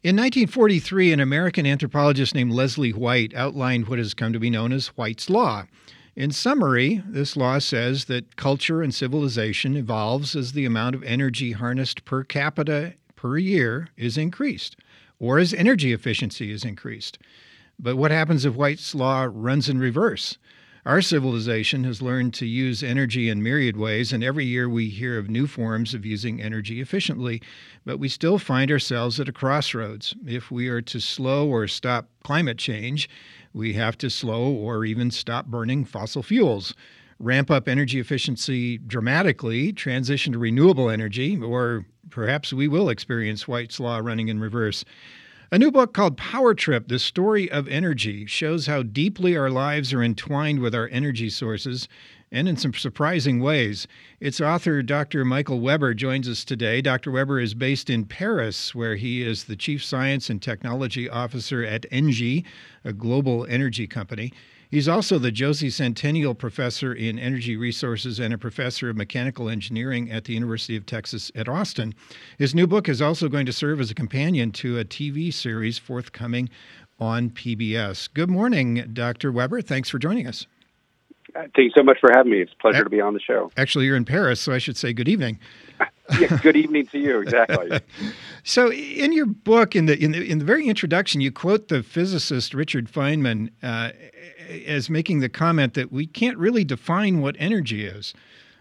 In 1943, an American anthropologist named Leslie White outlined what has come to be known as White's Law. In summary, this law says that culture and civilization evolves as the amount of energy harnessed per capita per year is increased, or as energy efficiency is increased. But what happens if White's Law runs in reverse? Our civilization has learned to use energy in myriad ways, and every year we hear of new forms of using energy efficiently, but we still find ourselves at a crossroads. If we are to slow or stop climate change, we have to slow or even stop burning fossil fuels, ramp up energy efficiency dramatically, transition to renewable energy, or perhaps we will experience White's Law running in reverse. A new book called Power Trip, The Story of Energy, shows how deeply our lives are entwined with our energy sources, and in some surprising ways. Its author, Dr. Michael Weber, joins us today. Dr. Weber is based in Paris, where he is the Chief Science and Technology Officer at ENGIE, a global energy company. He's also the Josie Centennial Professor in Energy Resources and a Professor of Mechanical Engineering at the University of Texas at Austin. His new book is also going to serve as a companion to a TV series forthcoming on PBS. Good morning, Dr. Weber. Thanks for joining us. Thank you so much for having me. It's a pleasure to be on the show. Actually, you're in Paris, so I should say good evening. Yeah, good evening to you. Exactly. So, in your book, in the very introduction, you quote the physicist Richard Feynman as making the comment that we can't really define what energy is.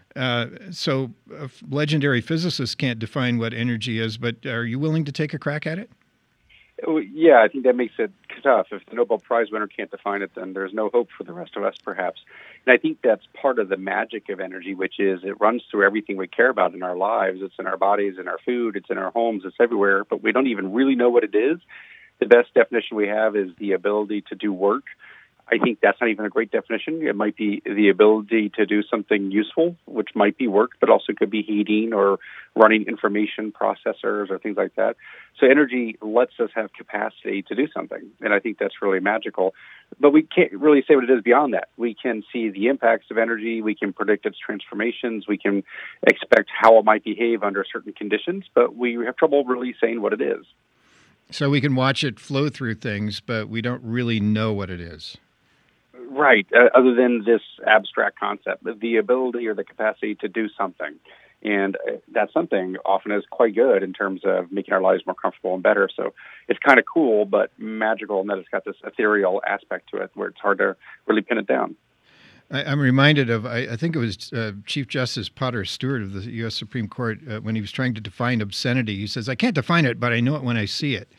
So, legendary physicists can't define what energy is, but are you willing to take a crack at it? Yeah, I think that makes it tough. If the Nobel Prize winner can't define it, then there's no hope for the rest of us, perhaps. And I think that's part of the magic of energy, which is it runs through everything we care about in our lives. It's in our bodies, in our food, it's in our homes, it's everywhere, but we don't even really know what it is. The best definition we have is the ability to do work. I think that's not even a great definition. It might be the ability to do something useful, which might be work, but also could be heating or running information processors or things like that. So energy lets us have capacity to do something, and I think that's really magical. But we can't really say what it is beyond that. We can see the impacts of energy. We can predict its transformations. We can expect how it might behave under certain conditions, but we have trouble really saying what it is. So we can watch it flow through things, but we don't really know what it is. Right, other than this abstract concept, the ability or the capacity to do something. And that something often is quite good in terms of making our lives more comfortable and better. So it's kind of cool, but magical in that it's got this ethereal aspect to it where it's hard to really pin it down. I'm reminded of, I think it was Chief Justice Potter Stewart of the U.S. Supreme Court, when he was trying to define obscenity. He says, I can't define it, but I know it when I see it.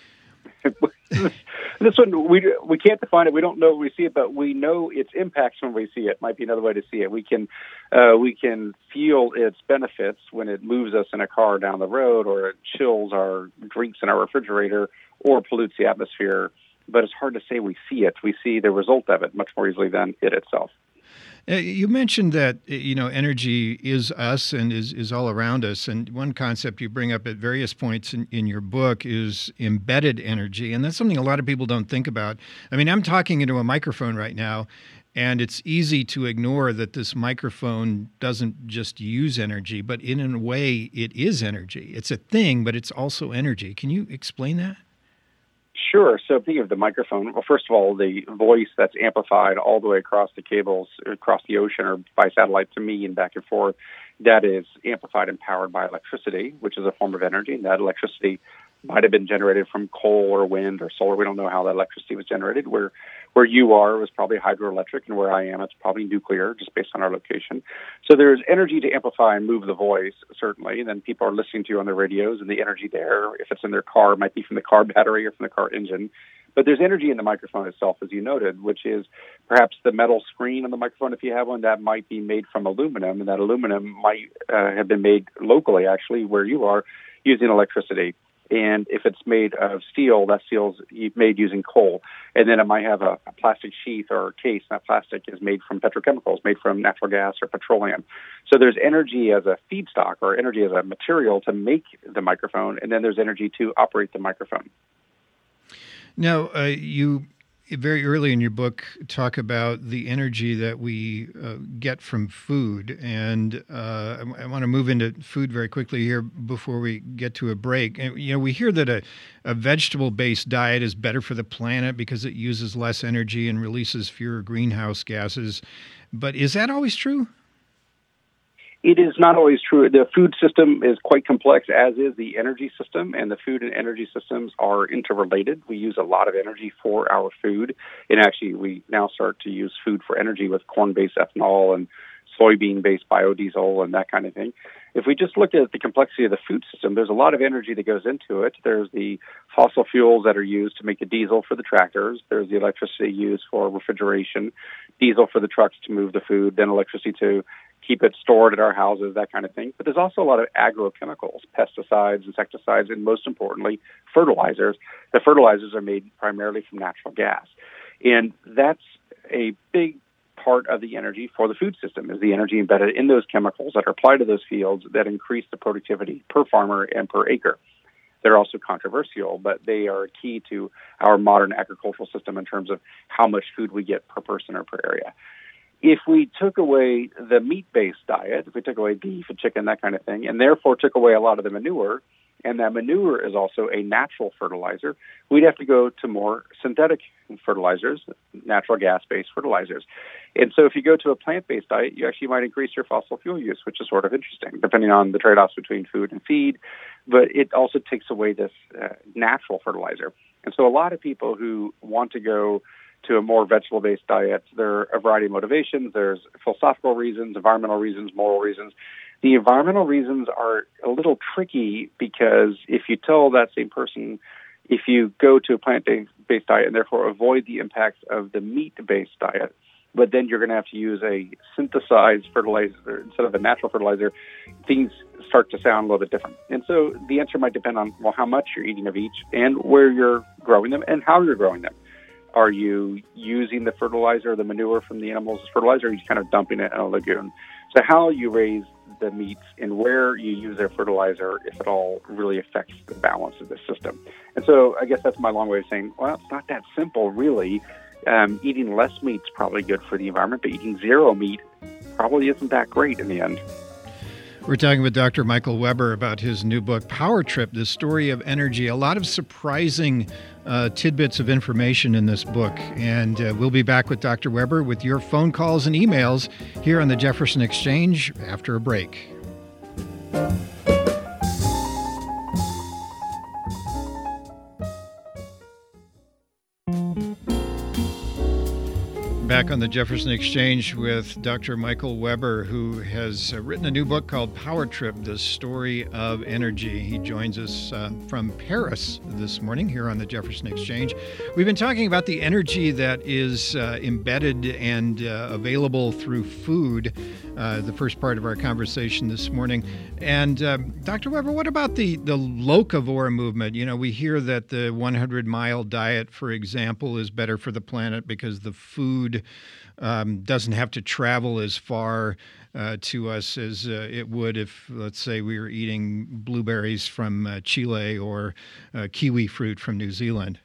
This one, we can't define it. We don't know when we see it, but we know its impacts when we see it. Might be another way to see it. We can feel its benefits when it moves us in a car down the road, or it chills our drinks in our refrigerator, or pollutes the atmosphere. But it's hard to say we see it. We see the result of it much more easily than it itself. You mentioned that, energy is us and is all around us. And one concept you bring up at various points in your book is embedded energy. And that's something a lot of people don't think about. I mean, I'm talking into a microphone right now, and it's easy to ignore that this microphone doesn't just use energy, but in a way it is energy. It's a thing, but it's also energy. Can you explain that? Sure. So thinking of the microphone, well, first of all, the voice that's amplified all the way across the cables, across the ocean or by satellite to me and back and forth, that is amplified and powered by electricity, which is a form of energy. And that electricity might have been generated from coal or wind or solar. We don't know how that electricity was generated. Where you are was probably hydroelectric, and where I am, it's probably nuclear, just based on our location. So there's energy to amplify and move the voice, certainly. And then people are listening to you on the radios, and the energy there, if it's in their car, it might be from the car battery or from the car engine. But there's energy in the microphone itself, as you noted, which is perhaps the metal screen on the microphone, if you have one, that might be made from aluminum, and that aluminum might have been made locally, actually, where you are, using electricity. And if it's made of steel, that steel's made using coal. And then it might have a plastic sheath or case. That plastic is made from petrochemicals, made from natural gas or petroleum. So there's energy as a feedstock or energy as a material to make the microphone, and then there's energy to operate the microphone. Now, you very early in your book talk about the energy that we get from food. And I want to move into food very quickly here before we get to a break. And, we hear that a vegetable-based diet is better for the planet because it uses less energy and releases fewer greenhouse gases. But is that always true? It is not always true. The food system is quite complex, as is the energy system, and the food and energy systems are interrelated. We use a lot of energy for our food, and actually we now start to use food for energy with corn-based ethanol and soybean-based biodiesel and that kind of thing. If we just look at the complexity of the food system, there's a lot of energy that goes into it. There's the fossil fuels that are used to make the diesel for the tractors. There's the electricity used for refrigeration, diesel for the trucks to move the food, then electricity to keep it stored at our houses, that kind of thing. But there's also a lot of agrochemicals, pesticides, insecticides, and most importantly, fertilizers. The fertilizers are made primarily from natural gas. And that's a big part of the energy for the food system, is the energy embedded in those chemicals that are applied to those fields that increase the productivity per farmer and per acre. They're also controversial, but they are key to our modern agricultural system in terms of how much food we get per person or per area. If we took away the meat-based diet, if we took away beef and chicken, that kind of thing, and therefore took away a lot of the manure, and that manure is also a natural fertilizer, we'd have to go to more synthetic fertilizers, natural gas-based fertilizers. And so if you go to a plant-based diet, you actually might increase your fossil fuel use, which is sort of interesting, depending on the trade-offs between food and feed. But it also takes away this natural fertilizer. And so a lot of people who want to go to a more vegetable-based diet, there are a variety of motivations. There's philosophical reasons, environmental reasons, moral reasons. The environmental reasons are a little tricky because if you tell that same person, if you go to a plant-based diet and therefore avoid the impacts of the meat-based diet, but then you're going to have to use a synthesized fertilizer instead of a natural fertilizer, things start to sound a little bit different. And so the answer might depend on, well, how much you're eating of each and where you're growing them and how you're growing them. Are you using the fertilizer, the manure from the animals as fertilizer, or are you just kind of dumping it in a lagoon? So how you raise the meats and where you use their fertilizer, if at all, really affects the balance of the system. And so I guess that's my long way of saying, well, it's not that simple, really. Eating less meat is probably good for the environment, but eating zero meat probably isn't that great in the end. We're talking with Dr. Michael Weber about his new book, Power Trip, The Story of Energy. A lot of surprising tidbits of information in this book. And we'll be back with Dr. Weber with your phone calls and emails here on the Jefferson Exchange after a break. Back on the Jefferson Exchange with Dr. Michael Weber, who has written a new book called Power Trip, The Story of Energy. He joins us from Paris this morning here on the Jefferson Exchange. We've been talking about the energy that is embedded and available through food, the first part of our conversation this morning. And Dr. Weber, what about the locavore movement? You know, we hear that the 100-mile diet, for example, is better for the planet because the food doesn't have to travel as far to us as it would if, let's say, we were eating blueberries from Chile or kiwi fruit from New Zealand.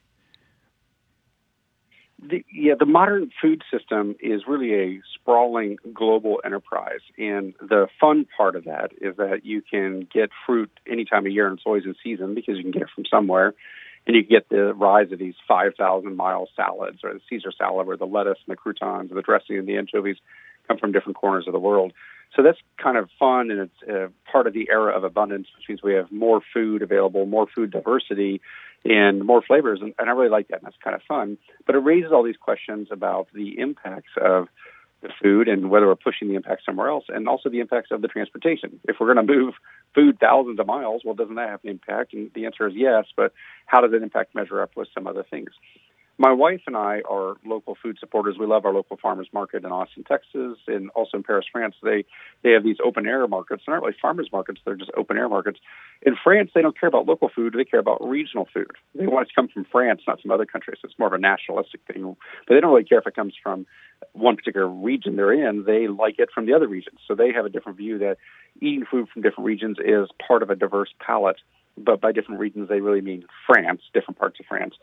The modern food system is really a sprawling global enterprise. And the fun part of that is that you can get fruit any time of year, and it's always in season because you can get it from somewhere. And you get the rise of these 5,000-mile salads, or the Caesar salad, where the lettuce and the croutons and the dressing and the anchovies come from different corners of the world. So that's kind of fun, and it's part of the era of abundance, which means we have more food available, more food diversity, and more flavors. And I really like that, and that's kind of fun. But it raises all these questions about the impacts of the food and whether we're pushing the impact somewhere else, and also the impacts of the transportation. If we're going to move food thousands of miles, well, doesn't that have an impact? And the answer is yes, but how does that impact measure up with some other things? My wife and I are local food supporters. We love our local farmers market in Austin, Texas, and also in Paris, France. They have these open-air markets. They're not really farmers markets. They're just open-air markets. In France, they don't care about local food. They care about regional food. They want it to come from France, not from other countries. It's more of a nationalistic thing. But they don't really care if it comes from one particular region they're in. They like it from the other regions. So they have a different view that eating food from different regions is part of a diverse palate. But by different regions, they really mean France, different parts of France.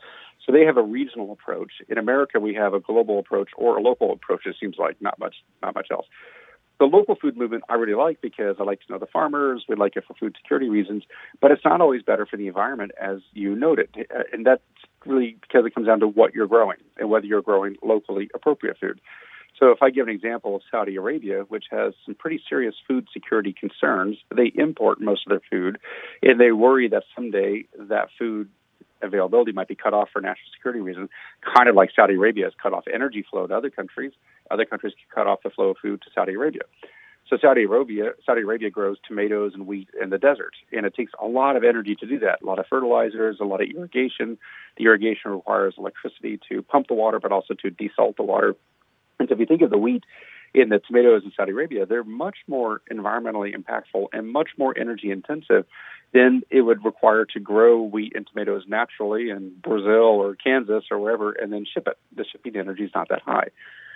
So they have a regional approach. In America, we have a global approach or a local approach. It seems like not much else. The local food movement I really like because I like to know the farmers. We like it for food security reasons, but it's not always better for the environment, as you noted. And that's really because it comes down to what you're growing and whether you're growing locally appropriate food. So if I give an example of Saudi Arabia, which has some pretty serious food security concerns, they import most of their food, and they worry that someday that food availability might be cut off for national security reasons, kind of like Saudi Arabia has cut off energy flow to other countries. Other countries can cut off the flow of food to Saudi Arabia. So Saudi Arabia grows tomatoes and wheat in the desert, and it takes a lot of energy to do that, a lot of fertilizers, a lot of irrigation. The irrigation requires electricity to pump the water, but also to desalt the water. And so if you think of the wheat in the tomatoes in Saudi Arabia, they're much more environmentally impactful and much more energy intensive than it would require to grow wheat and tomatoes naturally in Brazil or Kansas or wherever and then ship it. The shipping energy is not that high.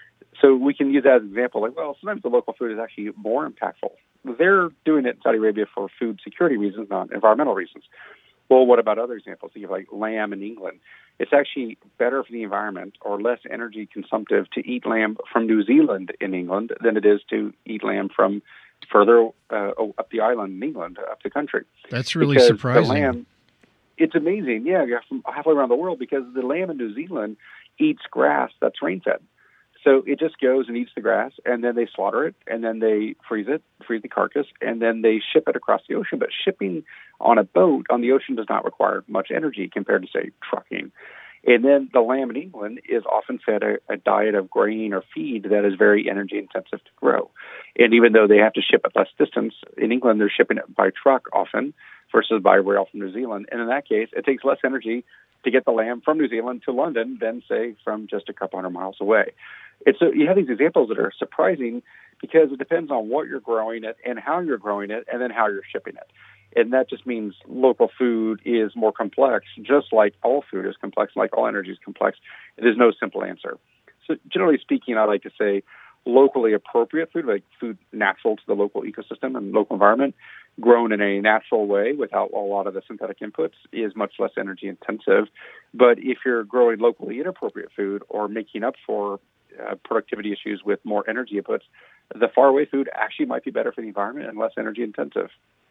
So we can use that as an example, like, well, sometimes the local food is actually more impactful. They're doing it in Saudi Arabia for food security reasons, not environmental reasons. Well, what about other examples? You have like lamb in England. It's actually better for the environment or less energy consumptive to eat lamb from New Zealand in England than it is to eat lamb from further up the island in England, up the country. That's really surprising. The lamb, it's amazing, from halfway around the world, because the lamb in New Zealand eats grass that's rain-fed. So it just goes and eats the grass, and then they slaughter it, and then they freeze the carcass, and then they ship it across the ocean. But shipping on a boat on the ocean does not require much energy compared to, say, trucking. And then the lamb in England is often fed a diet of grain or feed that is very energy intensive to grow. And even though they have to ship it less distance, in England they're shipping it by truck often versus by rail from New Zealand. And in that case, it takes less energy to get the lamb from New Zealand to London than, say, from just a couple hundred miles away. And so you have these examples that are surprising because it depends on what you're growing it and how you're growing it and then how you're shipping it. And that just means local food is more complex, just like all food is complex, like all energy is complex. There's no simple answer. So generally speaking, I like to say locally appropriate food, like food natural to the local ecosystem and local environment, grown in a natural way without a lot of the synthetic inputs, is much less energy intensive. But if you're growing locally inappropriate food or making up for productivity issues with more energy inputs, the faraway food actually might be better for the environment and less energy intensive.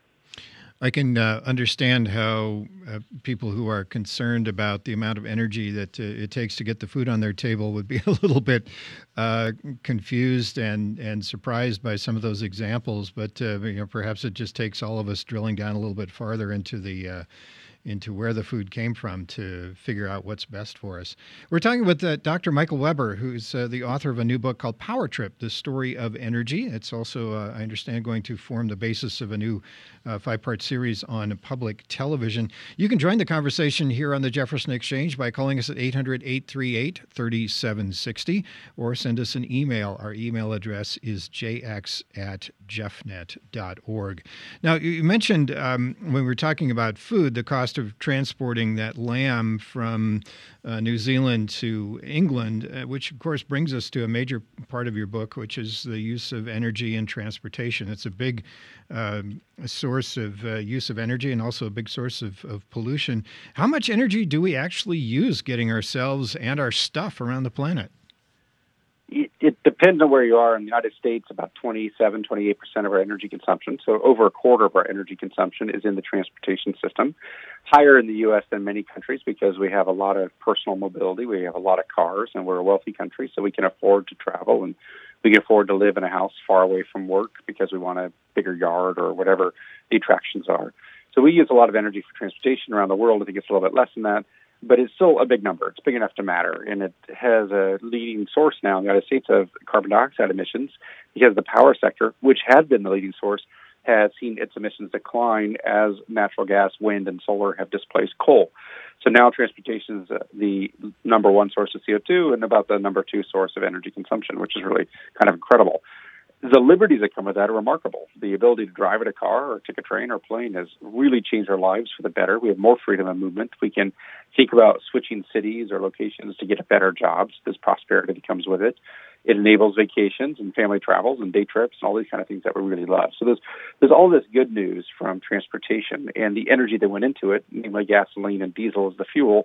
I can understand how people who are concerned about the amount of energy that it takes to get the food on their table would be a little bit confused and surprised by some of those examples. But perhaps it just takes all of us drilling down a little bit farther into where the food came from to figure out what's best for us. We're talking with Dr. Michael Weber, who's the author of a new book called Power Trip, The Story of Energy. It's also, I understand, going to form the basis of a new 5-part series on public television. You can join the conversation here on the Jefferson Exchange by calling us at 800-838-3760 or send us an email. Our email address is jx@jeffnet.org. Now, you mentioned when we were talking about food, the cost of transporting that lamb from New Zealand to England, which of course brings us to a major part of your book, which is the use of energy in transportation. It's a big source of use of energy and also a big source of pollution. How much energy do we actually use getting ourselves and our stuff around the planet? It depends on where you are. In the United States, about 27, 28% of our energy consumption, so over a quarter of our energy consumption, is in the transportation system. Higher in the U.S. than many countries because we have a lot of personal mobility. We have a lot of cars, and we're a wealthy country, so we can afford to travel, and we can afford to live in a house far away from work because we want a bigger yard or whatever the attractions are. So we use a lot of energy for transportation around the world. I think it's a little bit less than that, but it's still a big number. It's big enough to matter, and it has a leading source now in the United States of carbon dioxide emissions because the power sector, which has been the leading source, has seen its emissions decline as natural gas, wind, and solar have displaced coal. So now transportation is the number one source of CO2 and about the number two source of energy consumption, which is really kind of incredible. The liberties that come with that are remarkable. The ability to drive in a car or take a train or plane has really changed our lives for the better. We have more freedom of movement. We can think about switching cities or locations to get better jobs. There's prosperity that comes with it. It enables vacations and family travels and day trips and all these kind of things that we really love. So there's all this good news from transportation, and the energy that went into it, namely gasoline and diesel as the fuel,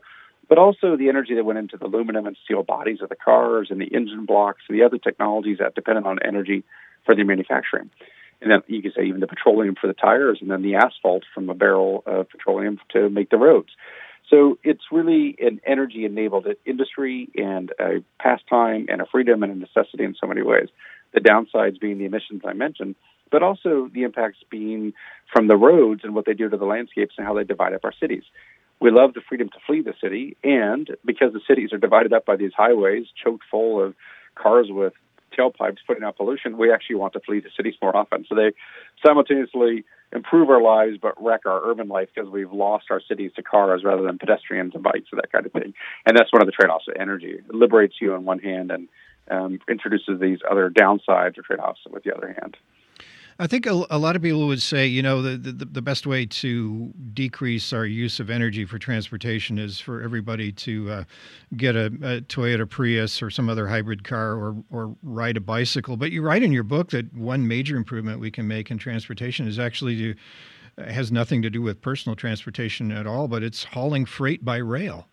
but also the energy that went into the aluminum and steel bodies of the cars and the engine blocks, the other technologies that depended on energy for their manufacturing. And then you could say even the petroleum for the tires, and then the asphalt from a barrel of petroleum to make the roads. So it's really an energy-enabled industry and a pastime and a freedom and a necessity in so many ways. The downsides being the emissions I mentioned, but also the impacts being from the roads and what they do to the landscapes and how they divide up our cities. We love the freedom to flee the city, and because the cities are divided up by these highways choked full of cars with tailpipes putting out pollution, we actually want to flee the cities more often. So they simultaneously improve our lives but wreck our urban life because we've lost our cities to cars rather than pedestrians and bikes and that kind of thing. And that's one of the trade-offs of energy. It liberates you on one hand and introduces these other downsides or trade-offs with the other hand. I think a lot of people would say, you know, the best way to decrease our use of energy for transportation is for everybody to get a Toyota Prius or some other hybrid car or ride a bicycle. But you write in your book that one major improvement we can make in transportation is actually has nothing to do with personal transportation at all, but it's hauling freight by rail.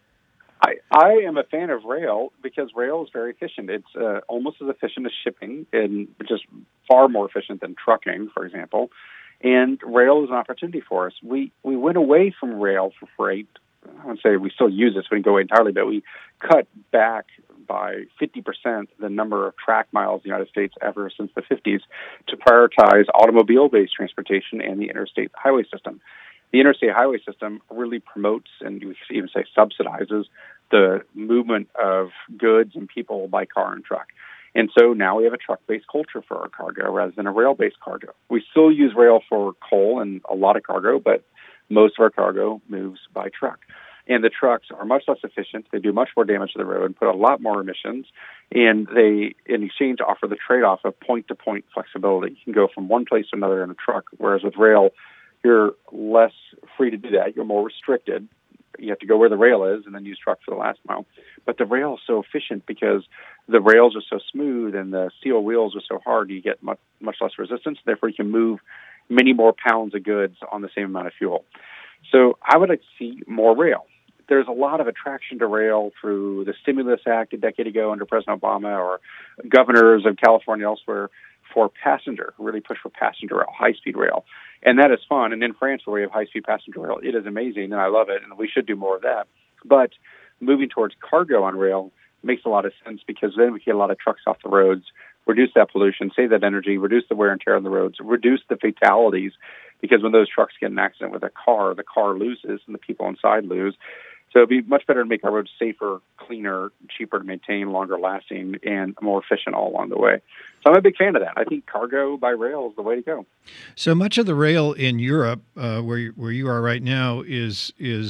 I am a fan of rail because rail is very efficient. It's almost as efficient as shipping and just far more efficient than trucking, for example. And rail is an opportunity for us. We went away from rail for freight. I wouldn't say we still use this, we didn't go away entirely, but we cut back by 50% the number of track miles in the United States ever since the 50s to prioritize automobile-based transportation and the interstate highway system. The interstate highway system really promotes, and you could even say subsidizes, the movement of goods and people by car and truck. And so now we have a truck-based culture for our cargo rather than a rail-based cargo. We still use rail for coal and a lot of cargo, but most of our cargo moves by truck. And the trucks are much less efficient. They do much more damage to the road and put a lot more emissions. And they, in exchange, offer the trade-off of point-to-point flexibility. You can go from one place to another in a truck, whereas with rail, you're less free to do that. You're more restricted. You have to go where the rail is and then use truck for the last mile. But the rail is so efficient because the rails are so smooth and the steel wheels are so hard, you get much less resistance. Therefore, you can move many more pounds of goods on the same amount of fuel. So I would like to see more rail. There's a lot of attraction to rail through the Stimulus Act a decade ago under President Obama or governors of California elsewhere for passenger, really push for passenger rail, high-speed rail. And that is fun. And in France, where we have high-speed passenger rail, it is amazing, and I love it, and we should do more of that. But moving towards cargo on rail makes a lot of sense because then we get a lot of trucks off the roads, reduce that pollution, save that energy, reduce the wear and tear on the roads, reduce the fatalities, because when those trucks get in an accident with a car, the car loses and the people inside lose. So it'd be much better to make our roads safer, cleaner, cheaper to maintain, longer lasting, and more efficient all along the way. So I'm a big fan of that. I think cargo by rail is the way to go. So much of the rail in Europe, where you are right now, is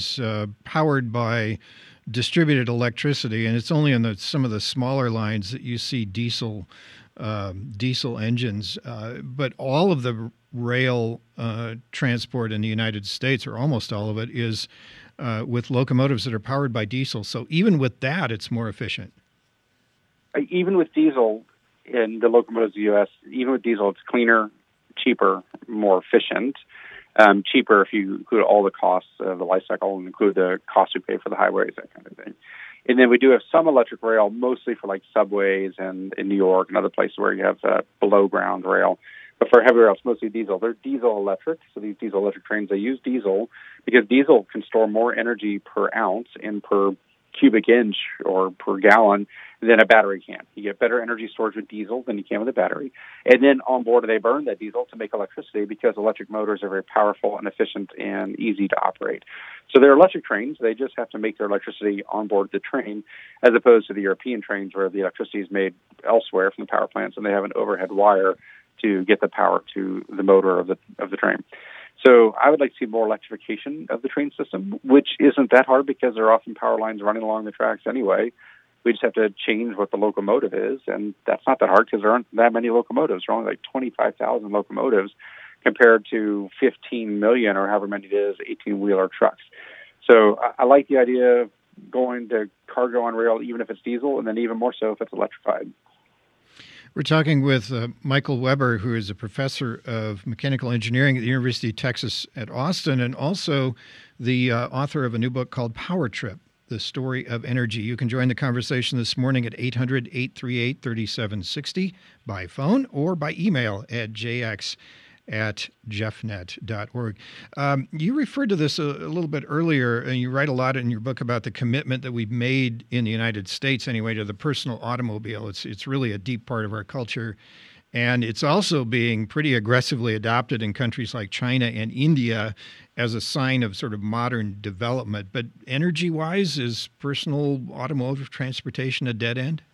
powered by distributed electricity, and it's only on some of the smaller lines that you see diesel engines. But all of the rail transport in the United States, or almost all of it, is with locomotives that are powered by diesel. So even with that, it's more efficient. Even with diesel in the locomotives of the U.S., even with diesel, it's cleaner, cheaper, more efficient. Cheaper if you include all the costs of the life cycle and include the cost we pay for the highways, that kind of thing. And then we do have some electric rail, mostly for like subways and in New York and other places where you have below-ground rail. But for heavy rail, it's mostly diesel. They're diesel electric, so these diesel electric trains, they use diesel because diesel can store more energy per ounce and per cubic inch or per gallon than a battery can. You get better energy storage with diesel than you can with a battery. And then on board, they burn that diesel to make electricity because electric motors are very powerful and efficient and easy to operate. So they're electric trains. They just have to make their electricity on board the train, as opposed to the European trains where the electricity is made elsewhere from the power plants and they have an overhead wire to get the power to the motor of the train. So I would like to see more electrification of the train system, which isn't that hard because there are often power lines running along the tracks anyway. We just have to change what the locomotive is, and that's not that hard because there aren't that many locomotives. There are only like 25,000 locomotives compared to 15 million or however many it is, 18-wheeler trucks. So I like the idea of going to cargo on rail, even if it's diesel, and then even more so if it's electrified. We're talking with Michael Weber, who is a professor of mechanical engineering at the University of Texas at Austin, and also the author of a new book called Power Trip: The Story of Energy. You can join the conversation this morning at 800-838-3760 by phone or by email at jx@jeffnet.org. You referred to this a little bit earlier, and you write a lot in your book about the commitment that we've made in the United States, anyway, to the personal automobile. It's really a deep part of our culture. And it's also being pretty aggressively adopted in countries like China and India as a sign of sort of modern development. But energy-wise, is personal automotive transportation a dead end?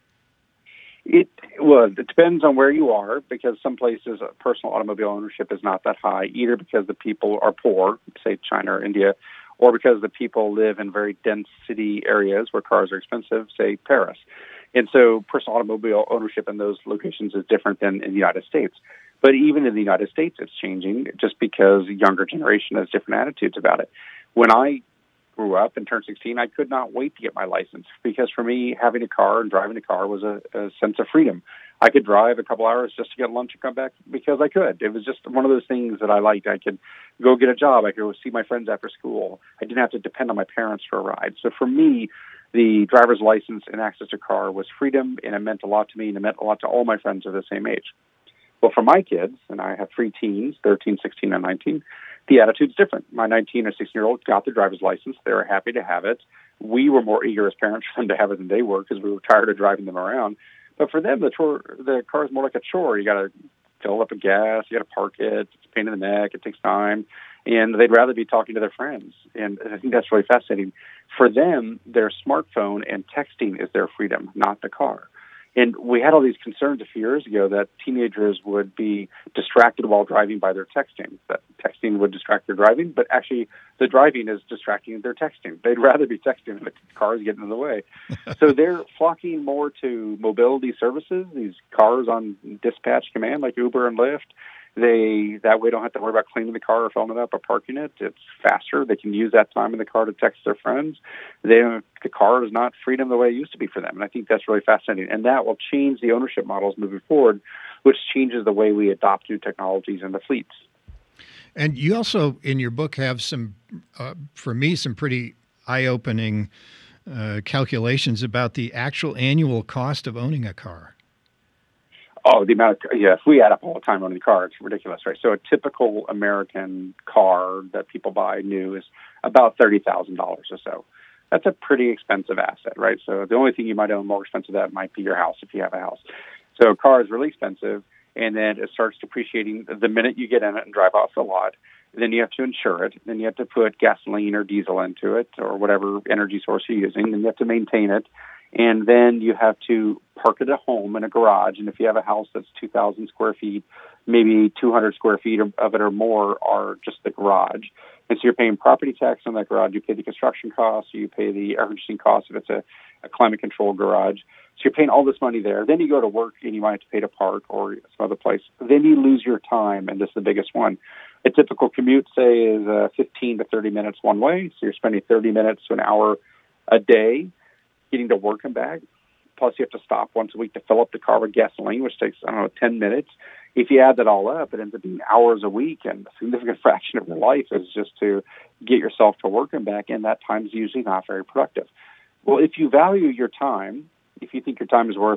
Well, it depends on where you are, because some places personal automobile ownership is not that high, either because the people are poor, say China or India, or because the people live in very dense city areas where cars are expensive, say Paris. And so personal automobile ownership in those locations is different than in the United States. But even in the United States, it's changing just because the younger generation has different attitudes about it. When I grew up and turned 16, I could not wait to get my license, because for me, having a car and driving a car was a sense of freedom. I could drive a couple hours just to get lunch and come back because I could. It was just one of those things that I liked. I could go get a job. I could go see my friends after school. I didn't have to depend on my parents for a ride. So for me, the driver's license and access to a car was freedom, and it meant a lot to me, and it meant a lot to all my friends of the same age. Well, for my kids, and I have 3 teens, 13, 16, and 19, the attitude's different. My 19 and 16-year-old got their driver's license. They were happy to have it. We were more eager as parents for them to have it than they were, because we were tired of driving them around. But for them, the car is more like a chore. You got to fill up with gas, you got to park it, it's a pain in the neck, it takes time, and they'd rather be talking to their friends. And I think that's really fascinating. For them, their smartphone and texting is their freedom, not the car. And we had all these concerns a few years ago that teenagers would be distracted while driving by their texting, that texting would distract their driving, but actually the driving is distracting their texting. They'd rather be texting than the cars getting in the way. So they're flocking more to mobility services, these cars on dispatch command like Uber and Lyft. That way don't have to worry about cleaning the car or filling it up or parking it. It's faster. They can use that time in the car to text their friends. The car is not freedom the way it used to be for them. And I think that's really fascinating. And that will change the ownership models moving forward, which changes the way we adopt new technologies in the fleets. And you also, in your book, have some, for me, some pretty eye-opening calculations about the actual annual cost of owning a car. Oh, the amount of, yes, we add up all the time owning a car. It's ridiculous, right? So a typical American car that people buy new is about $30,000 or so. That's a pretty expensive asset, right? So the only thing you might own more expensive than that might be your house if you have a house. So a car is really expensive, and then it starts depreciating the minute you get in it and drive off the lot. Then you have to insure it. Then you have to put gasoline or diesel into it or whatever energy source you're using. Then you have to maintain it. And then you have to park it at home in a garage. And if you have a house that's 2,000 square feet, maybe 200 square feet of it or more are just the garage. And so you're paying property tax on that garage. You pay the construction costs. You pay the air conditioning costs if it's a climate-controlled garage. So you're paying all this money there. Then you go to work and you might have to pay to park or some other place. Then you lose your time, and this is the biggest one. A typical commute, say, is 15 to 30 minutes one way. So you're spending 30 minutes to an hour a day getting to work and back. Plus, you have to stop once a week to fill up the car with gasoline, which takes, 10 minutes. If you add that all up, it ends up being hours a week, and a significant fraction of your life is just to get yourself to work and back, and that time's usually not very productive. Well, if you value your time, if you think your time is worth,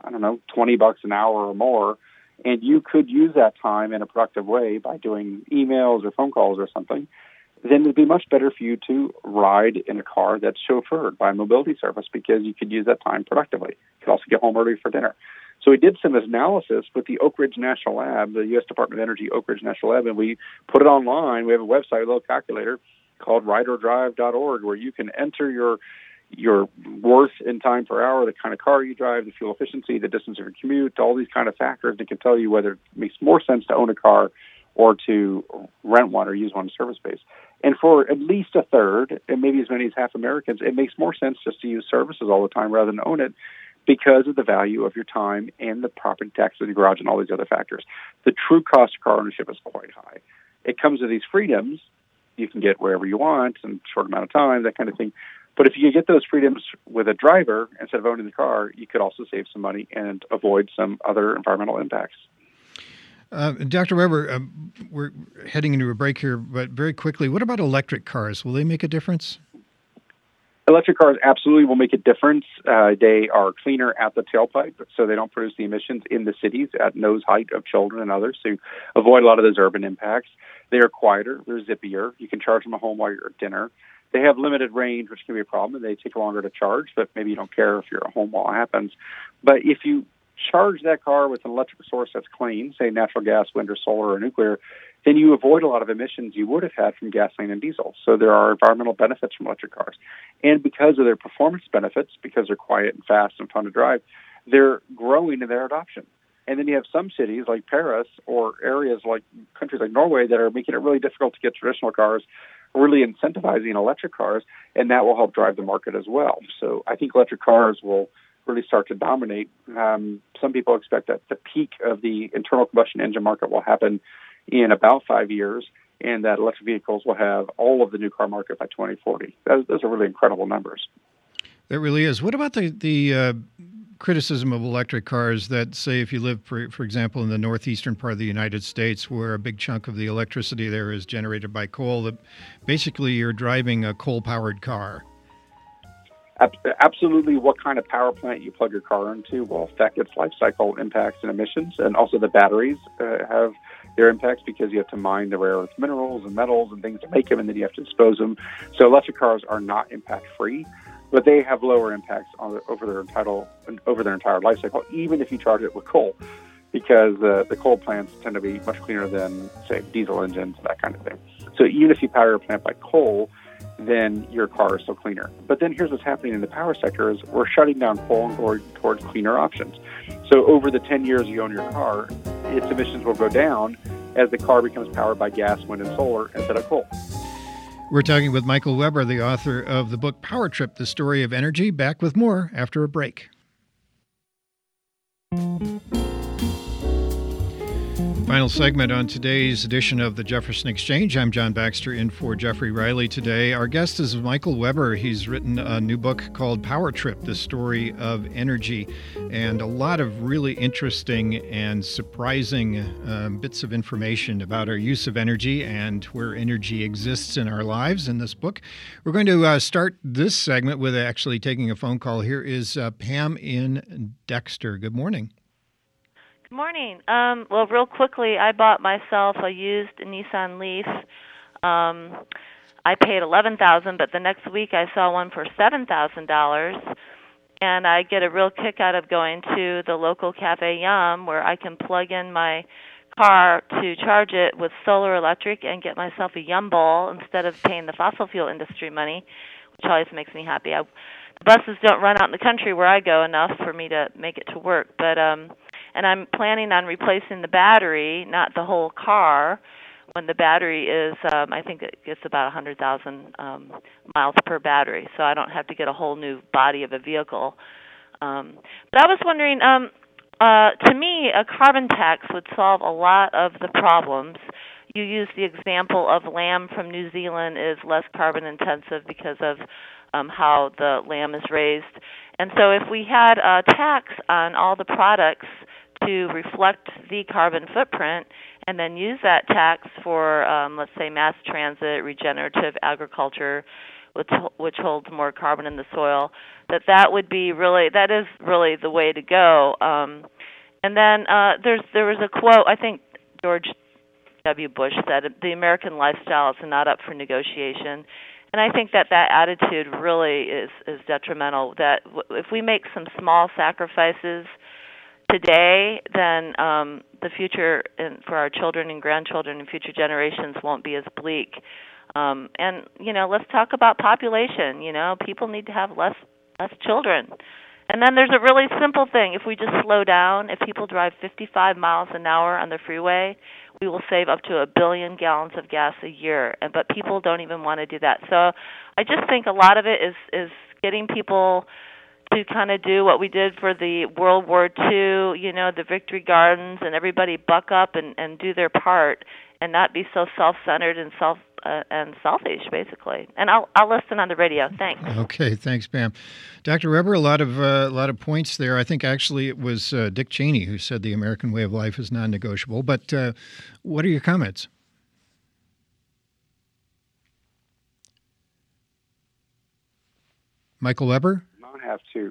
$20 an hour or more, and you could use that time in a productive way by doing emails or phone calls or something, then it'd be much better for you to ride in a car that's chauffeured by a mobility service, because you could use that time productively. You could also get home early for dinner. So we did some analysis with the Oak Ridge National Lab, the U.S. Department of Energy Oak Ridge National Lab, and we put it online. We have a website, a little calculator called rideordrive.org, where you can enter your worth in time per hour, the kind of car you drive, the fuel efficiency, the distance of your commute, all these kind of factors that can tell you whether it makes more sense to own a car or to rent one or use one in service space. And for at least a third, and maybe as many as half Americans, it makes more sense just to use services all the time rather than own it, because of the value of your time and the property tax of the garage and all these other factors. The true cost of car ownership is quite high. It comes with these freedoms. You can get wherever you want in a short amount of time, that kind of thing. But if you get those freedoms with a driver instead of owning the car, you could also save some money and avoid some other environmental impacts. Dr. Weber, we're heading into a break here, but very quickly, what about electric cars? Will they make a difference? Electric cars absolutely will make a difference. They are cleaner at the tailpipe, so they don't produce the emissions in the cities at nose height of children and others, so you avoid a lot of those urban impacts. They are quieter. They're zippier. You can charge them at home while you're at dinner. They have limited range, which can be a problem, and they take longer to charge, but maybe you don't care if you're at home while it happens. But if you charge that car with an electric source that's clean, say natural gas, wind, or solar, or nuclear, then you avoid a lot of emissions you would have had from gasoline and diesel. So there are environmental benefits from electric cars. And because of their performance benefits, because they're quiet and fast and fun to drive, they're growing in their adoption. And then you have some cities like Paris or areas like countries like Norway that are making it really difficult to get traditional cars, really incentivizing electric cars, and that will help drive the market as well. So I think electric cars will really start to dominate. Some people expect that the peak of the internal combustion engine market will happen in about 5 years, and that electric vehicles will have all of the new car market by 2040. Those are really incredible numbers. That really is. What about the criticism of electric cars that, say, if you live, for example, in the northeastern part of the United States, where a big chunk of the electricity there is generated by coal, that basically you're driving a coal-powered car? Absolutely. What kind of power plant you plug your car into will affect its life cycle impacts and emissions. And also the batteries have their impacts because you have to mine the rare earth minerals and metals and things to make them, and then you have to dispose them. So electric cars are not impact-free, but they have lower impacts over their entire life cycle, even if you charge it with coal, because the coal plants tend to be much cleaner than, say, diesel engines and that kind of thing. So even if you power your plant by coal, then your car is still cleaner. But then here's what's happening in the power sector is we're shutting down coal and going towards cleaner options. So over the 10 years you own your car, its emissions will go down as the car becomes powered by gas, wind, and solar instead of coal. We're talking with Michael Weber, the author of the book Power Trip, The Story of Energy. Back with more after a break. Final segment on today's edition of the Jefferson Exchange. I'm John Baxter in for Jeffrey Riley today. Our guest is Michael Weber. He's written a new book called Power Trip, The Story of Energy, and a lot of really interesting and surprising bits of information about our use of energy and where energy exists in our lives in this book. We're going to start this segment with actually taking a phone call. Here is Pam in Dexter. Good morning. Good morning. Well, real quickly, I bought myself a used Nissan Leaf. I paid $11,000, but the next week I saw one for $7,000, and I get a real kick out of going to the local Cafe Yum, where I can plug in my car to charge it with solar electric and get myself a Yum Bowl instead of paying the fossil fuel industry money, which always makes me happy. The buses don't run out in the country where I go enough for me to make it to work, but and I'm planning on replacing the battery, not the whole car, when the battery is, I think it gets about 100,000 miles per battery, so I don't have to get a whole new body of a vehicle. But I was wondering, to me, a carbon tax would solve a lot of the problems. You used the example of lamb from New Zealand is less carbon intensive because of how the lamb is raised. And so if we had a tax on all the products to reflect the carbon footprint and then use that tax for, let's say, mass transit, regenerative agriculture, which holds more carbon in the soil, that is really the way to go. And then there was a quote, I think George W. Bush said, the American lifestyle is not up for negotiation. And I think that attitude really is detrimental, that if we make some small sacrifices today, then the future for our children and grandchildren and future generations won't be as bleak. And, let's talk about population. People need to have less children. And then there's a really simple thing. If we just slow down, if people drive 55 miles an hour on the freeway, we will save up to 1 billion gallons of gas a year. But people don't even want to do that. So I just think a lot of it is getting people to kind of do what we did for the World War II, the Victory Gardens, and everybody buck up and do their part and not be so self-centered and selfish, basically. And I'll listen on the radio. Thanks. Okay, thanks, Pam. Dr. Weber, a lot of points there. I think actually it was Dick Cheney who said the American way of life is non-negotiable. But what are your comments? Michael Weber? Not have to.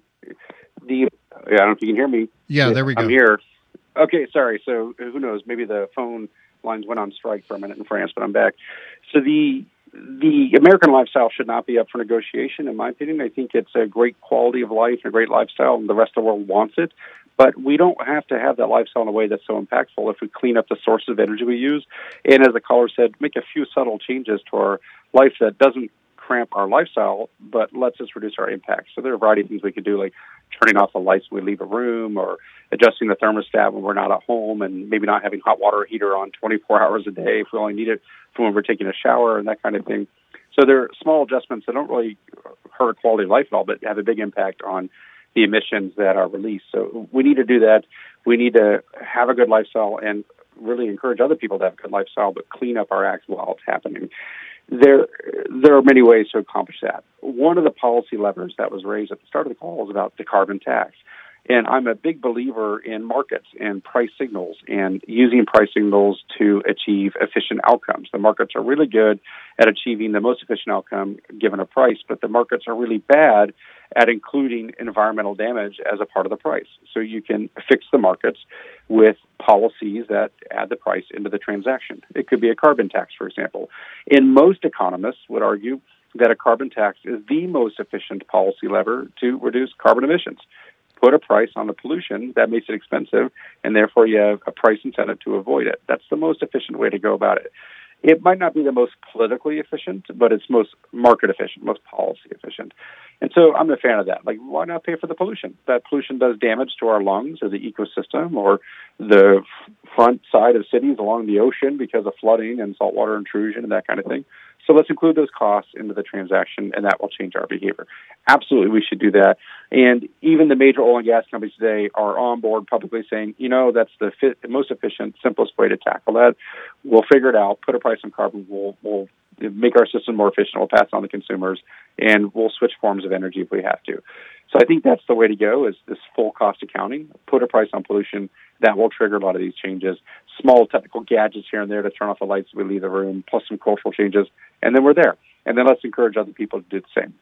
I don't know if you can hear me. Yeah, there we go. I'm here. Okay, sorry. So who knows? Maybe the phone lines went on strike for a minute in France, but I'm back. So the American lifestyle should not be up for negotiation, in my opinion. I think it's a great quality of life and a great lifestyle, and the rest of the world wants it. But we don't have to have that lifestyle in a way that's so impactful if we clean up the sources of energy we use. And as the caller said, make a few subtle changes to our life that doesn't cramp our lifestyle, but lets us reduce our impact. So there are a variety of things we could do, like turning off the lights when we leave a room, or adjusting the thermostat when we're not at home, and maybe not having hot water heater on 24 hours a day if we only need it for when we're taking a shower and that kind of thing. So there are small adjustments that don't really hurt quality of life at all, but have a big impact on the emissions that are released. So we need to do that. We need to have a good lifestyle and really encourage other people to have a good lifestyle, but clean up our act while it's happening. There are many ways to accomplish that. One of the policy levers that was raised at the start of the call was about the carbon tax. And I'm a big believer in markets and price signals and using price signals to achieve efficient outcomes. The markets are really good at achieving the most efficient outcome given a price, but the markets are really bad at including environmental damage as a part of the price. So you can fix the markets with policies that add the price into the transaction. It could be a carbon tax, for example. And most economists would argue that a carbon tax is the most efficient policy lever to reduce carbon emissions. Put a price on the pollution that makes it expensive, and therefore you have a price incentive to avoid it. That's the most efficient way to go about it. It might not be the most politically efficient, but it's most market efficient, most policy efficient. And so I'm a fan of that. Like, why not pay for the pollution? That pollution does damage to our lungs or the ecosystem or the front side of cities along the ocean because of flooding and saltwater intrusion and that kind of thing. So let's include those costs into the transaction, and that will change our behavior. Absolutely, we should do that. And even the major oil and gas companies today are on board publicly saying, that's the most efficient, simplest way to tackle that. We'll figure it out, put a price on carbon, we'll make our system more efficient, we'll pass it on to consumers, and we'll switch forms of energy if we have to. So I think that's the way to go, is this full cost accounting, put a price on pollution. That will trigger a lot of these changes. Small technical gadgets here and there to turn off the lights as we leave the room, plus some cultural changes, and then we're there. And then let's encourage other people to do the same.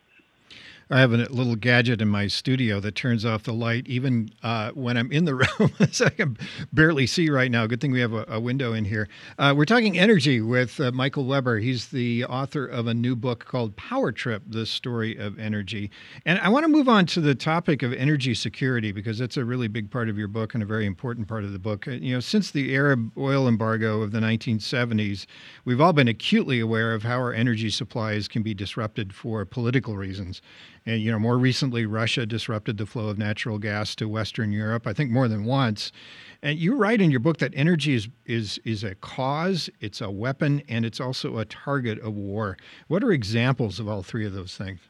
I have a little gadget in my studio that turns off the light even when I'm in the room. So I can barely see right now. Good thing we have a window in here. We're talking energy with Michael Weber. He's the author of a new book called Power Trip, The Story of Energy. And I want to move on to the topic of energy security, because that's a really big part of your book and a very important part of the book. Since the Arab oil embargo of the 1970s, we've all been acutely aware of how our energy supplies can be disrupted for political reasons. And, more recently, Russia disrupted the flow of natural gas to Western Europe, I think more than once. And you write in your book that energy is a cause, it's a weapon, and it's also a target of war. What are examples of all three of those things?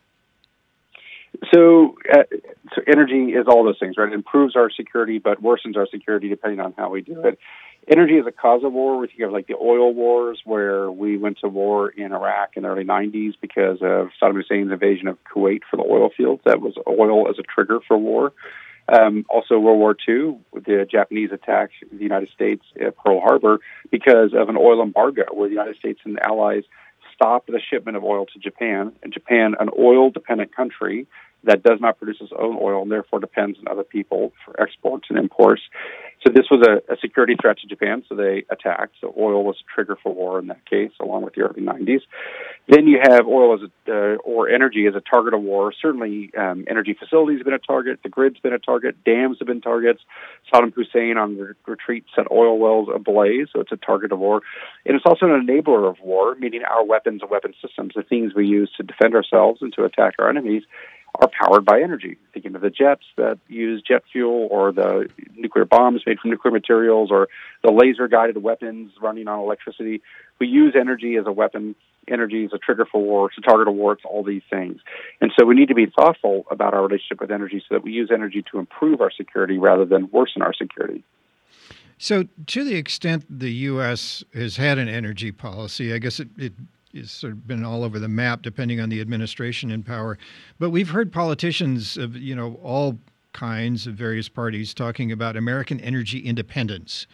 So energy is all those things, right? It improves our security, but worsens our security depending on how we do it. Energy is a cause of war. We think of like the oil wars, where we went to war in Iraq in the early 90s because of Saddam Hussein's invasion of Kuwait for the oil fields. That was oil as a trigger for war. Also, World War II, the Japanese attacked the United States at Pearl Harbor because of an oil embargo, where the United States and the Allies stopped the shipment of oil to Japan. And Japan, an oil-dependent country that does not produce its own oil and therefore depends on other people for exports and imports. So this was a security threat to Japan, so they attacked. So oil was a trigger for war in that case, along with the early 90s. Then you have oil or energy as a target of war. Certainly energy facilities have been a target. The grid's been a target. Dams have been targets. Saddam Hussein on the retreat set oil wells ablaze, so it's a target of war. And it's also an enabler of war, meaning our weapons and weapon systems, the things we use to defend ourselves and to attack our enemies, are powered by energy. Thinking of the jets that use jet fuel, or the nuclear bombs made from nuclear materials, or the laser-guided weapons running on electricity. We use energy as a weapon. Energy is a trigger for war. It's a target of war. It's all these things. And so we need to be thoughtful about our relationship with energy so that we use energy to improve our security rather than worsen our security. So to the extent the U.S. has had an energy policy, I guess it's sort of been all over the map depending on the administration in power. But we've heard politicians of, all kinds of various parties talking about American energy independence.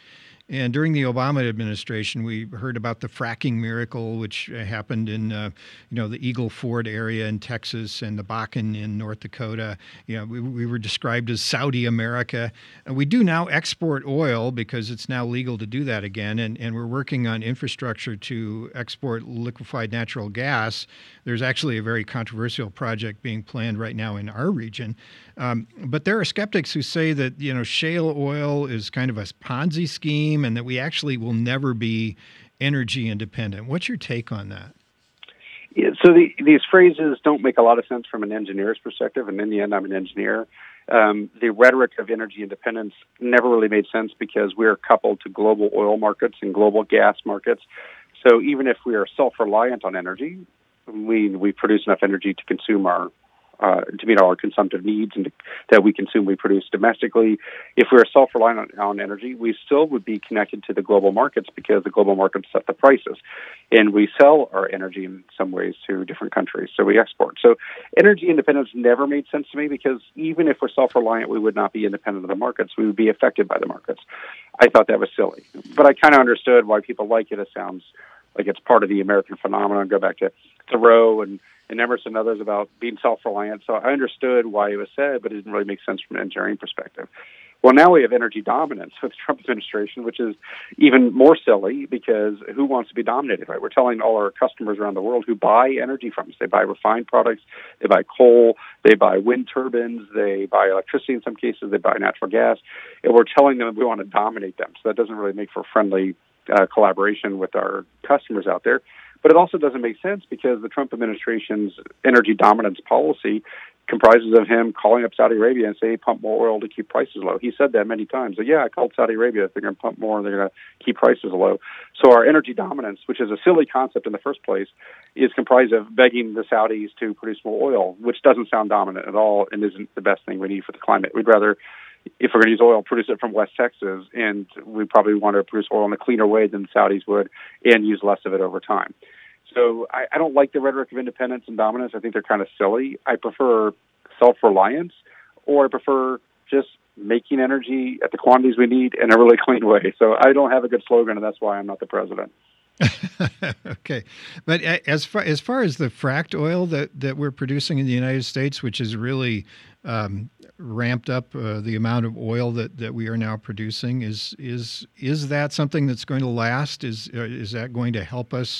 And during the Obama administration, we heard about the fracking miracle, which happened in, the Eagle Ford area in Texas and the Bakken in North Dakota. We were described as Saudi America. We do now export oil because it's now legal to do that again, and we're working on infrastructure to export liquefied natural gas. There's actually a very controversial project being planned right now in our region. But there are skeptics who say that, shale oil is kind of a Ponzi scheme and that we actually will never be energy independent. What's your take on that? Yeah, so these phrases don't make a lot of sense from an engineer's perspective, and in the end, I'm an engineer. The rhetoric of energy independence never really made sense because we're coupled to global oil markets and global gas markets. So even if we are self-reliant on energy, we produce enough energy to consume to meet all our consumptive needs and that we consume, we produce domestically. If we are self-reliant on energy, we still would be connected to the global markets because the global markets set the prices. And we sell our energy in some ways to different countries, so we export. So energy independence never made sense to me because even if we're self-reliant, we would not be independent of the markets. We would be affected by the markets. I thought that was silly. But I kind of understood why people like it. It sounds like it's part of the American phenomenon. Go back to Thoreau and Emerson and others about being self-reliant. So I understood why it was said, but it didn't really make sense from an engineering perspective. Well, now we have energy dominance with the Trump administration, which is even more silly because who wants to be dominated, right? We're telling all our customers around the world who buy energy from us. They buy refined products, they buy coal, they buy wind turbines, they buy electricity in some cases, they buy natural gas, and we're telling them we want to dominate them. So that doesn't really make for friendly collaboration with our customers out there. But it also doesn't make sense because the Trump administration's energy dominance policy comprises of him calling up Saudi Arabia and saying, pump more oil to keep prices low. He said that many times. So, yeah, I called Saudi Arabia. They're going to pump more and they're going to keep prices low. So our energy dominance, which is a silly concept in the first place, is comprised of begging the Saudis to produce more oil, which doesn't sound dominant at all and isn't the best thing we need for the climate. We'd rather, if we're going to use oil, produce it from West Texas, and we probably want to produce oil in a cleaner way than the Saudis would and use less of it over time. So I don't like the rhetoric of independence and dominance. I think they're kind of silly. I prefer self-reliance, or I prefer just making energy at the quantities we need in a really clean way. So I don't have a good slogan, and that's why I'm not the president. Okay. But as far as the fracked oil that we're producing in the United States, which has really ramped up the amount of oil that we are now producing, is that something that's going to last? Is that going to help us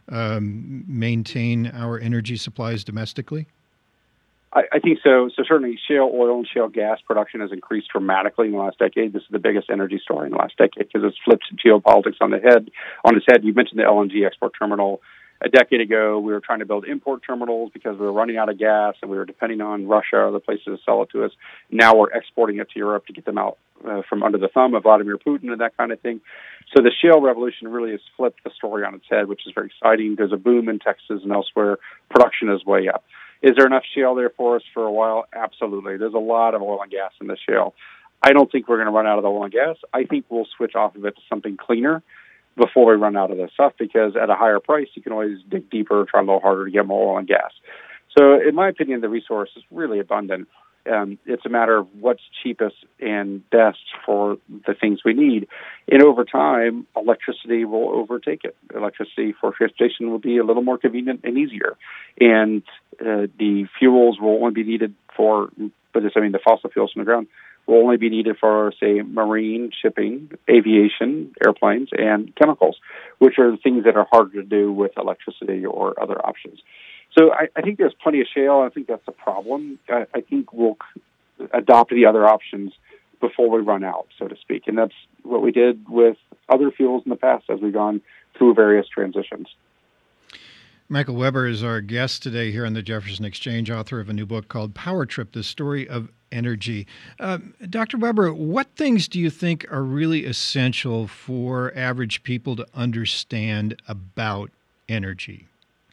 maintain our energy supplies domestically? I think so. So certainly shale oil and shale gas production has increased dramatically in the last decade. This is the biggest energy story in the last decade because it's flipped geopolitics on its head. You mentioned the LNG export terminal. A decade ago, we were trying to build import terminals because we were running out of gas and we were depending on Russia or other places to sell it to us. Now we're exporting it to Europe to get them out from under the thumb of Vladimir Putin and that kind of thing. So the shale revolution really has flipped the story on its head, which is very exciting. There's a boom in Texas and elsewhere. Production is way up. Is there enough shale there for us for a while? Absolutely. There's a lot of oil and gas in the shale. I don't think we're going to run out of the oil and gas. I think we'll switch off of it to something cleaner before we run out of this stuff because at a higher price, you can always dig deeper, try a little harder to get more oil and gas. So in my opinion, the resource is really abundant. It's a matter of what's cheapest and best for the things we need. And over time, electricity will overtake it. Electricity for transportation will be a little more convenient and easier. And the fuels will only be needed the fossil fuels from the ground will only be needed for, say, marine, shipping, aviation, airplanes, and chemicals, which are the things that are harder to do with electricity or other options. So I think there's plenty of shale. I think that's the problem. I think we'll adopt the other options before we run out, so to speak. And that's what we did with other fuels in the past as we've gone through various transitions. Michael Weber is our guest today here on the Jefferson Exchange, author of a new book called Power Trip, The Story of Energy. Dr. Weber, what things do you think are really essential for average people to understand about energy?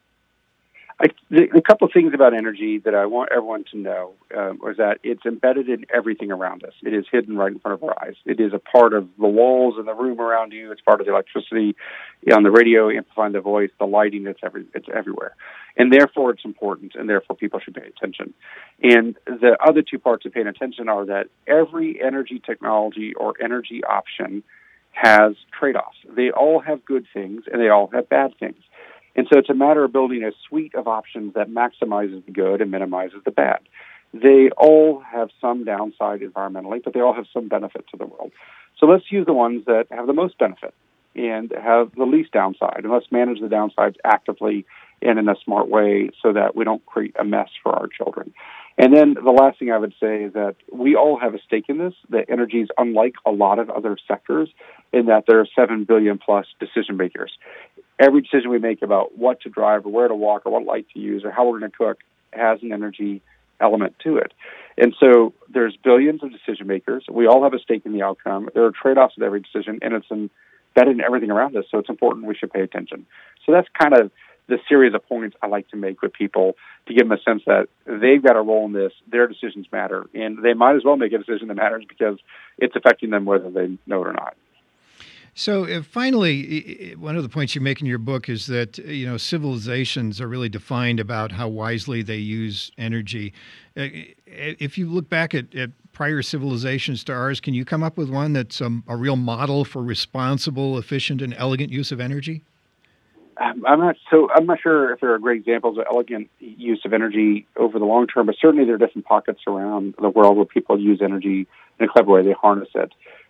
A couple of things about energy that I want everyone to know is that it's embedded in everything around us. It is hidden right in front of our eyes. It is a part of the walls in the room around you. It's part of the electricity on the radio, amplifying the voice, the lighting. It's everywhere. And therefore, it's important, and therefore people should pay attention. And the other two parts of paying attention are that every energy technology or energy option has trade-offs. They all have good things and they all have bad things. And so it's a matter of building a suite of options that maximizes the good and minimizes the bad. They all have some downside environmentally, but they all have some benefit to the world. So let's use the ones that have the most benefit and have the least downside, and let's manage the downsides actively and in a smart way so that we don't create a mess for our children. And then the last thing I would say is that we all have a stake in this, that energy is unlike a lot of other sectors in that there are 7 billion plus decision makers. Every decision we make about what to drive or where to walk or what light to use or how we're going to cook has an energy element to it. And so there's billions of decision makers. We all have a stake in the outcome. There are trade-offs with every decision, and it's embedded in everything around us, so it's important we should pay attention. So that's kind of the series of points I like to make with people to give them a sense that they've got a role in this, their decisions matter, and they might as well make a decision that matters because it's affecting them whether they know it or not. So finally, one of the points you make in your book is that civilizations are really defined about how wisely they use energy. If you look back at prior civilizations to ours, can you come up with one that's a real model for responsible, efficient, and elegant use of energy? I'm not sure if there are great examples of elegant use of energy over the long term, but certainly there are different pockets around the world where people use energy in a clever way. They harness it.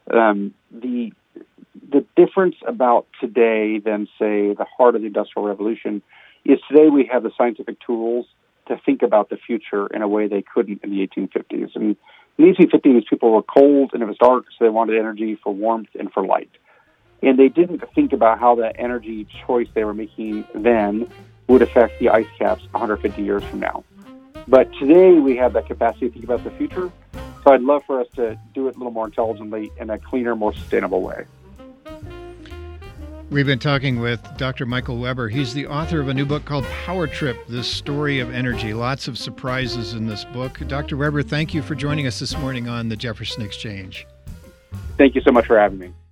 The difference about today than, say, the heart of the Industrial Revolution is today we have the scientific tools to think about the future in a way they couldn't in the 1850s. And in the 1850s, people were cold and it was dark, so they wanted energy for warmth and for light. And they didn't think about how that energy choice they were making then would affect the ice caps 150 years from now. But today we have that capacity to think about the future. So I'd love for us to do it a little more intelligently in a cleaner, more sustainable way. We've been talking with Dr. Michael Weber. He's the author of a new book called Power Trip, The Story of Energy. Lots of surprises in this book. Dr. Weber, thank you for joining us this morning on the Jefferson Exchange. Thank you so much for having me.